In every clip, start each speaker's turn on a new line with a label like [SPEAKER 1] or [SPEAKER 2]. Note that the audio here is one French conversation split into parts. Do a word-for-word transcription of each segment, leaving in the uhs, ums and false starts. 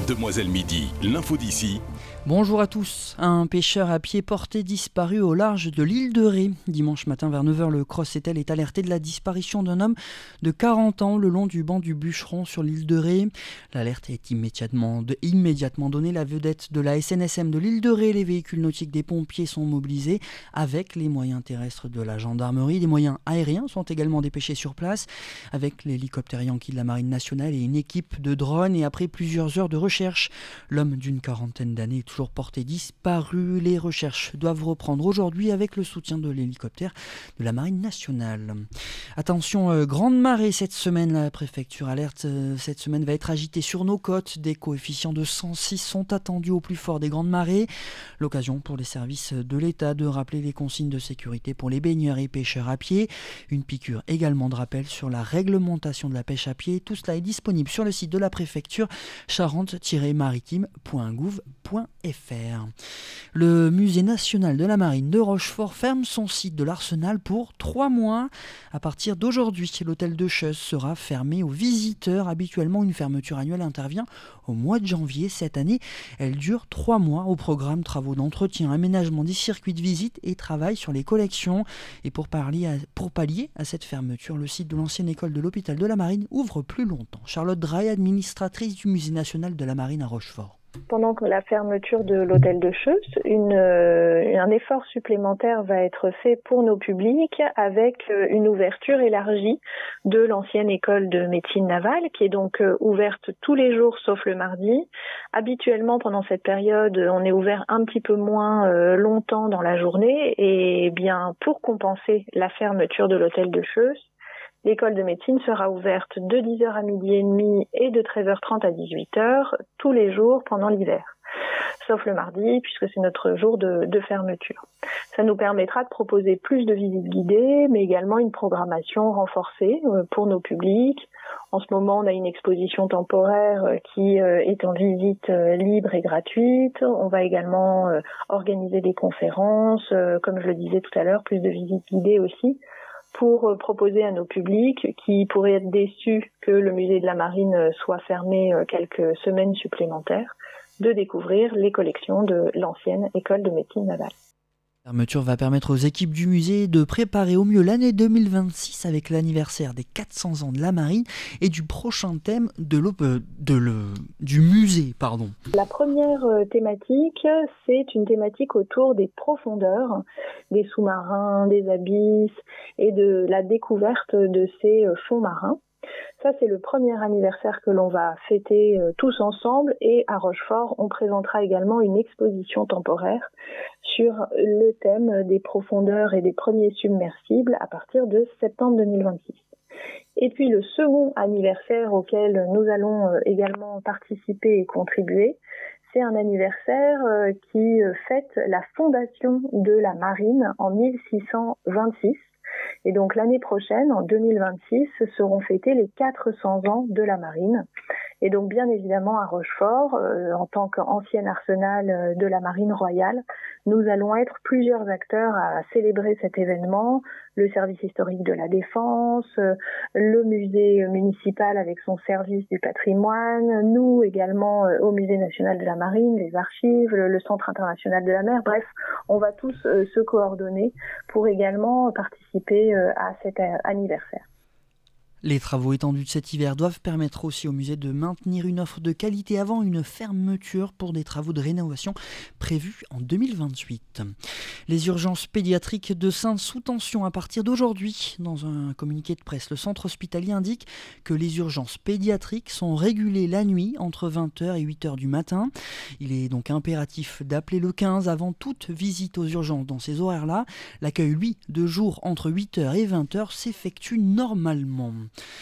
[SPEAKER 1] Demoiselle Midi, l'info d'ici.
[SPEAKER 2] Bonjour à tous. Un pêcheur à pied porté disparu au large de l'île de Ré. Dimanche matin vers neuf heures, le Cross-Étel est alerté de la disparition d'un homme de quarante ans le long du banc du Bûcheron sur l'île de Ré. L'alerte est immédiatement, de, immédiatement donnée. La vedette de la S N S M de l'île de Ré, les véhicules nautiques des pompiers sont mobilisés avec les moyens terrestres de la gendarmerie. Des moyens aériens sont également dépêchés sur place avec l'hélicoptère Yankee de la Marine nationale et une équipe de drones. Et après plusieurs heures de recherche, l'homme d'une quarantaine d'années est toujours porté disparu. Les recherches doivent reprendre aujourd'hui avec le soutien de l'hélicoptère de la Marine nationale. Attention, euh, grande marée cette semaine. La préfecture alerte, euh, cette semaine va être agitée sur nos côtes. Des coefficients de cent six sont attendus au plus fort des grandes marées. L'occasion pour les services de l'État de rappeler les consignes de sécurité pour les baigneurs et pêcheurs à pied. Une piqûre également de rappel sur la réglementation de la pêche à pied. Tout cela est disponible sur le site de la préfecture charente tiret maritime point gouv point f r. Le musée national de la marine de Rochefort ferme son site de l'Arsenal pour trois mois. À partir d'aujourd'hui, l'hôtel de Cheuse sera fermé aux visiteurs. Habituellement, une fermeture annuelle intervient au mois de janvier. Cette année, elle dure trois mois. Au programme, travaux d'entretien, aménagement des circuits de visite et travail sur les collections. Et pour, parler à, pour pallier à cette fermeture, le site de l'ancienne école de l'hôpital de la marine ouvre plus longtemps. Charlotte Draille, administratrice du musée national de la marine à Rochefort.
[SPEAKER 3] Pendant la fermeture de l'hôtel de Cheuse, une, euh, un effort supplémentaire va être fait pour nos publics avec une ouverture élargie de l'ancienne école de médecine navale qui est donc euh, ouverte tous les jours sauf le mardi. Habituellement, pendant cette période, on est ouvert un petit peu moins euh, longtemps dans la journée et bien pour compenser la fermeture de l'hôtel de Cheuse, l'école de médecine sera ouverte de dix heures à midi et demi et de treize heures trente à dix-huit heures tous les jours pendant l'hiver, sauf le mardi puisque c'est notre jour de, de fermeture. Ça nous permettra de proposer plus de visites guidées, mais également une programmation renforcée pour nos publics. En ce moment, on a une exposition temporaire qui est en visite libre et gratuite. On va également organiser des conférences, comme je le disais tout à l'heure, plus de visites guidées aussi, pour proposer à nos publics qui pourraient être déçus que le musée de la marine soit fermé quelques semaines supplémentaires, de découvrir les collections de l'ancienne école de médecine navale.
[SPEAKER 2] La fermeture va permettre aux équipes du musée de préparer au mieux l'année deux mille vingt-six avec l'anniversaire des quatre cents ans de la marine et du prochain thème de de le, du musée. Pardon.
[SPEAKER 3] La première thématique, c'est une thématique autour des profondeurs, des sous-marins, des abysses et de la découverte de ces fonds marins. Ça, c'est le premier anniversaire que l'on va fêter euh, tous ensemble et à Rochefort, on présentera également une exposition temporaire sur le thème des profondeurs et des premiers submersibles à partir de septembre deux mille vingt-six. Et puis le second anniversaire auquel nous allons euh, également participer et contribuer, c'est un anniversaire euh, qui euh, fête la fondation de la marine en mille six cent vingt-six. Et donc l'année prochaine, en deux mille vingt-six, seront fêtés les quatre cents ans de la marine. Et donc bien évidemment à Rochefort, euh, en tant qu'ancien arsenal de la marine royale, nous allons être plusieurs acteurs à célébrer cet événement. Le service historique de la défense, euh, le musée municipal avec son service du patrimoine, nous également euh, au musée national de la marine, les archives, le, le centre international de la mer. Bref, on va tous euh, se coordonner pour également participer euh, à cet euh, anniversaire.
[SPEAKER 2] Les travaux étendus de cet hiver doivent permettre aussi au musée de maintenir une offre de qualité avant une fermeture pour des travaux de rénovation prévus en deux mille vingt-huit. Les urgences pédiatriques de Saintes sous tension à partir d'aujourd'hui. Dans un communiqué de presse, le centre hospitalier indique que les urgences pédiatriques sont régulées la nuit entre vingt heures et huit heures du matin. Il est donc impératif d'appeler le quinze avant toute visite aux urgences dans ces horaires-là. L'accueil, lui, de jour entre huit heures et vingt heures s'effectue normalement.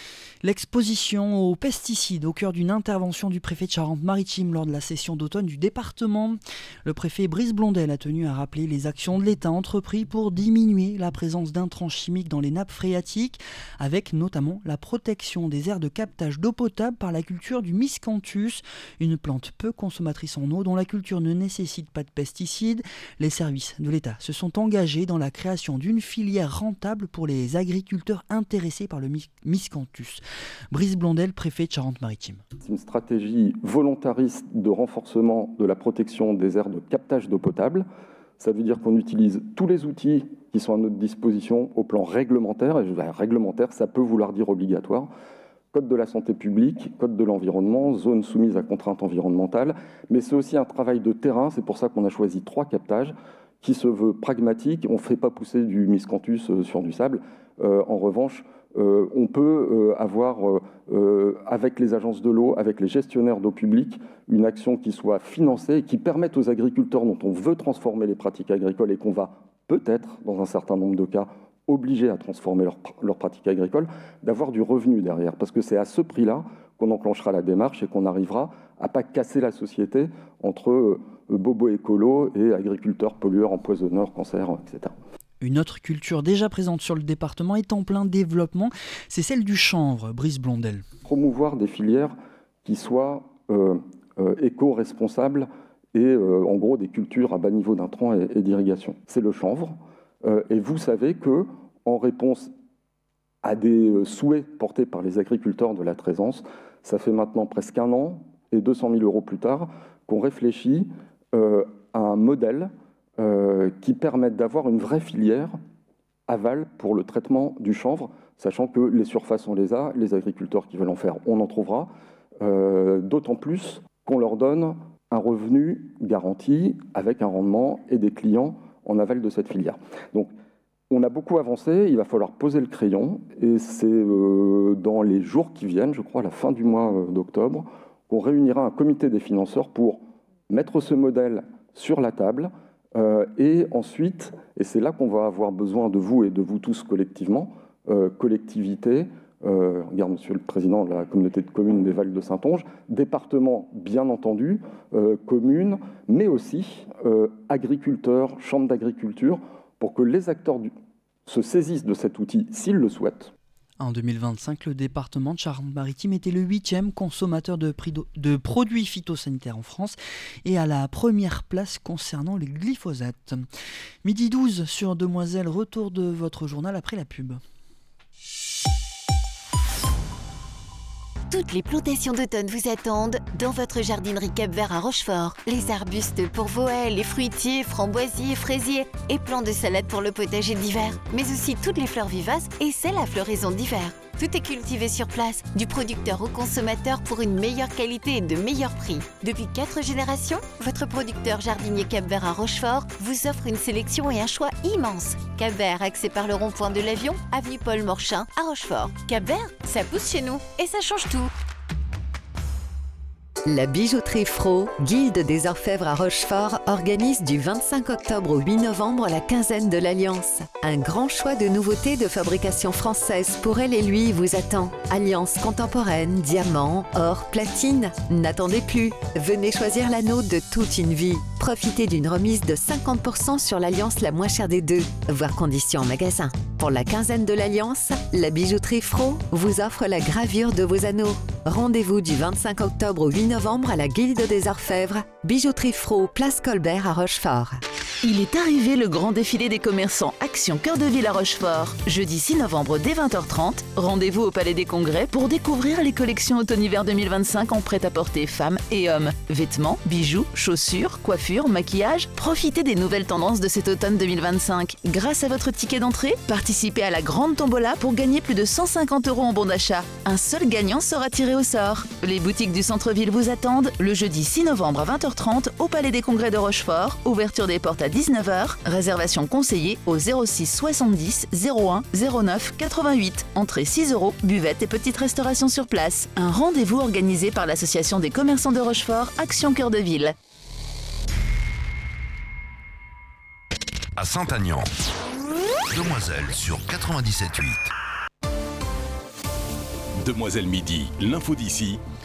[SPEAKER 2] L'exposition aux pesticides au cœur d'une intervention du préfet de Charente-Maritime lors de la session d'automne du département. Le préfet Brice Blondel a tenu à rappeler les actions de l'État entreprises pour diminuer la présence d'intrants chimiques dans les nappes phréatiques, avec notamment la protection des aires de captage d'eau potable par la culture du miscanthus, une plante peu consommatrice en eau dont la culture ne nécessite pas de pesticides. Les services de l'État se sont engagés dans la création d'une filière rentable pour les agriculteurs intéressés par le miscanthus. Brice Blondel, préfet de Charente-Maritime.
[SPEAKER 4] C'est une stratégie volontariste de renforcement de la protection des aires de captage d'eau potable. Ça veut dire qu'on utilise tous les outils qui sont à notre disposition au plan réglementaire. Et réglementaire, ça peut vouloir dire obligatoire. Code de la santé publique, code de l'environnement, zone soumise à contraintes environnementales. Mais c'est aussi un travail de terrain. C'est pour ça qu'on a choisi trois captages qui se veut pragmatique. On ne fait pas pousser du miscanthus sur du sable. Euh, en revanche, euh, on peut euh, avoir, euh, avec les agences de l'eau, avec les gestionnaires d'eau publique, une action qui soit financée et qui permette aux agriculteurs dont on veut transformer les pratiques agricoles et qu'on va peut-être, dans un certain nombre de cas, obliger à transformer leurs leur pratiques agricoles, d'avoir du revenu derrière. Parce que c'est à ce prix-là qu'on enclenchera la démarche et qu'on arrivera à ne pas casser la société entre euh, bobos écolos et agriculteurs pollueurs, empoisonneurs, cancers, et cetera.
[SPEAKER 2] Une autre culture déjà présente sur le département est en plein développement, c'est celle du chanvre, Brice Blondel.
[SPEAKER 4] Promouvoir des filières qui soient euh, euh, éco-responsables et euh, en gros des cultures à bas niveau d'intrants et, et d'irrigation. C'est le chanvre. Euh, et vous savez que, en réponse à des euh, souhaits portés par les agriculteurs de la Traisance, ça fait maintenant presque un an et deux cent mille euros plus tard qu'on réfléchit euh, à un modèle Euh, qui permettent d'avoir une vraie filière aval pour le traitement du chanvre, sachant que les surfaces, on les a, les agriculteurs qui veulent en faire, on en trouvera, euh, d'autant plus qu'on leur donne un revenu garanti avec un rendement et des clients en aval de cette filière. Donc, on a beaucoup avancé, il va falloir poser le crayon, et c'est euh, dans les jours qui viennent, je crois à la fin du mois euh, d'octobre, qu'on réunira un comité des financeurs pour mettre ce modèle sur la table. Euh, et ensuite, et c'est là qu'on va avoir besoin de vous et de vous tous collectivement, euh, collectivité, euh, regarde Monsieur le Président de la communauté de communes des Vals de Saintonge, département bien entendu, euh, communes, mais aussi euh, agriculteurs, chambres d'agriculture, pour que les acteurs du... se saisissent de cet outil s'ils le souhaitent.
[SPEAKER 2] En deux mille vingt-cinq, le département de Charente-Maritime était le huitième consommateur de, de produits phytosanitaires en France et à la première place concernant les glyphosates. Midi douze sur Demoiselle, retour de votre journal après la pub.
[SPEAKER 5] Toutes les plantations d'automne vous attendent dans votre jardinerie Cap-Vert à Rochefort. Les arbustes pour vos haies, les fruitiers, framboisiers, fraisiers et plants de salade pour le potager d'hiver. Mais aussi toutes les fleurs vivaces et celles à floraison d'hiver. Tout est cultivé sur place, du producteur au consommateur pour une meilleure qualité et de meilleurs prix. Depuis quatre générations, votre producteur jardinier Cap-Vert à Rochefort vous offre une sélection et un choix immense. Cap-Vert, accès par le rond-point de l'Avion, avenue Paul Morchin à Rochefort. Cap-Vert, ça pousse chez nous et ça change tout.
[SPEAKER 6] La bijouterie Fro, guilde des orfèvres à Rochefort, organise du vingt-cinq octobre au huit novembre la quinzaine de l'Alliance. Un grand choix de nouveautés de fabrication française pour elle et lui vous attend. Alliance contemporaine, diamants, or, platine. N'attendez plus. Venez choisir l'anneau de toute une vie. Profitez d'une remise de cinquante pour cent sur l'Alliance la moins chère des deux. Voir conditions en magasin. Pour la quinzaine de l'Alliance, la bijouterie Fro vous offre la gravure de vos anneaux. Rendez-vous du vingt-cinq octobre au huit novembre à la Guilde des Orfèvres, bijouterie Fro, place Colbert à Rochefort.
[SPEAKER 7] Il est arrivé le grand défilé des commerçants Action Cœur de Ville à Rochefort. Jeudi six novembre dès vingt heures trente, rendez-vous au Palais des Congrès pour découvrir les collections automne-hiver deux mille vingt-cinq en prêt-à-porter femmes et hommes. Vêtements, bijoux, chaussures, coiffures, maquillage. Profitez des nouvelles tendances de cet automne deux mille vingt-cinq. Grâce à votre ticket d'entrée, participez à la grande tombola pour gagner plus de cent cinquante euros en bon d'achat. Un seul gagnant sera tiré au sort. Les boutiques du centre-ville vous attendent le jeudi six novembre à vingt heures trente au Palais des Congrès de Rochefort. Ouverture des portes à dix-neuf heures. Réservation conseillée au zéro six soixante-dix zéro un zéro neuf quatre-vingt-huit. Entrée six euros, buvette et petite restauration sur place. Un rendez-vous organisé par l'Association des commerçants de Rochefort, Action Cœur de Ville.
[SPEAKER 1] À Saint-Aignan, Demoiselle sur quatre-vingt-dix-sept huit. Demoiselle Midi, l'info d'ici.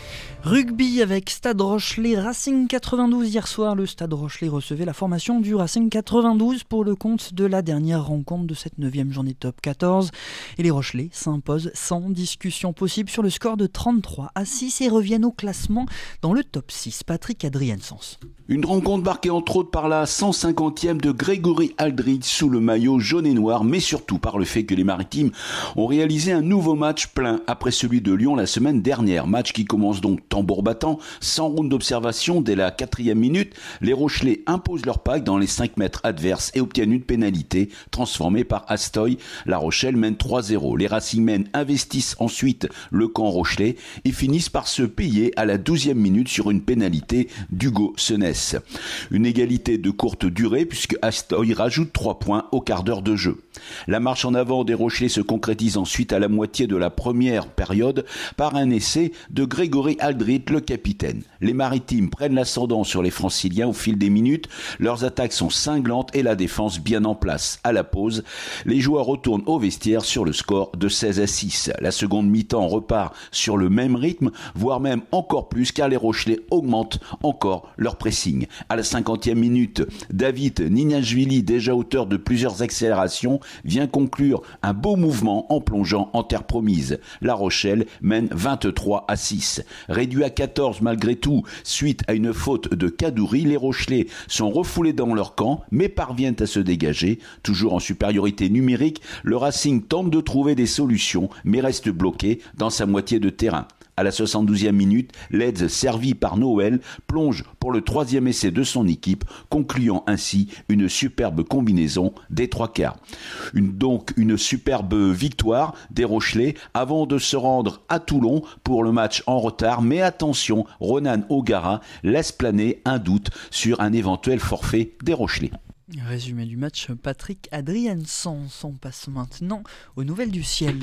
[SPEAKER 2] Rugby avec Stade Rochelais Racing quatre-vingt-douze hier soir. Le Stade Rochelais recevait la formation du Racing quatre-vingt-douze pour le compte de la dernière rencontre de cette neuvième journée top quatorze. Et les Rochelais s'imposent sans discussion possible sur le score de trente-trois à six et reviennent au classement dans le top six. Patrick Adriansens.
[SPEAKER 8] Une rencontre marquée entre autres par la cent cinquantième de Grégory Aldrit sous le maillot jaune et noir, mais surtout par le fait que les Maritimes ont réalisé un nouveau match plein après celui de Lyon la semaine dernière. Match qui commence donc tambour battant, sans round d'observation dès la quatrième minute. Les Rochelais imposent leur pack dans les cinq mètres adverses et obtiennent une pénalité transformée par Astoy. La Rochelle mène trois zéro. Les Racingmen investissent ensuite le camp Rochelais et finissent par se payer à la douzième minute sur une pénalité d'Hugo Senès. Une égalité de courte durée puisque Astoy rajoute trois points au quart d'heure de jeu. La marche en avant des Rochelais se concrétise ensuite à la moitié de la première période par un essai de Grégory Aldrit, le capitaine. Les Maritimes prennent l'ascendant sur les Franciliens au fil des minutes. Leurs attaques sont cinglantes et la défense bien en place. À la pause, les joueurs retournent au vestiaire sur le score de seize à six. La seconde mi-temps repart sur le même rythme, voire même encore plus, car les Rochelais augmentent encore leur pressing. À la cinquantième minute, David Ninashvili, déjà auteur de plusieurs accélérations, vient conclure un beau mouvement en plongeant en terre promise. La Rochelle mène vingt-trois à six. Réduit à quatorze malgré tout, suite à une faute de Kadouri, les Rochelais sont refoulés dans leur camp, mais parviennent à se dégager. Toujours en supériorité numérique, le Racing tente de trouver des solutions, mais reste bloqué dans sa moitié de terrain. À la soixante-douzième minute, Leeds, servi par Noël, plonge pour le troisième essai de son équipe, concluant ainsi une superbe combinaison des trois quarts. Une, donc une superbe victoire des Rochelais avant de se rendre à Toulon pour le match en retard. Mais attention, Ronan O'Gara laisse planer un doute sur un éventuel forfait des Rochelais.
[SPEAKER 2] Résumé du match, Patrick Adriansens. On passe maintenant aux nouvelles du ciel.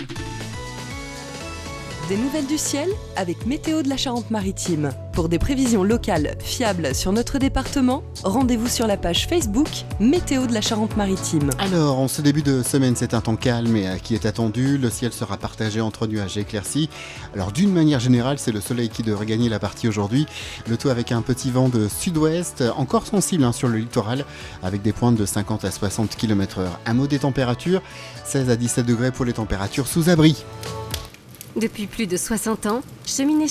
[SPEAKER 9] Des nouvelles du ciel avec Météo de la Charente-Maritime. Pour des prévisions locales fiables sur notre département, rendez-vous sur la page Facebook Météo de la Charente-Maritime.
[SPEAKER 10] Alors, en ce début de semaine, c'est un temps calme et qui est attendu. Le ciel sera partagé entre nuages et éclaircies. Alors, d'une manière générale, c'est le soleil qui devrait gagner la partie aujourd'hui. Le tout avec un petit vent de sud-ouest, encore sensible hein, sur le littoral, avec des pointes de cinquante à soixante kilomètres heure. Un mot des températures, seize à dix-sept degrés pour les températures sous abri.
[SPEAKER 11] Depuis plus de soixante ans, Cheminée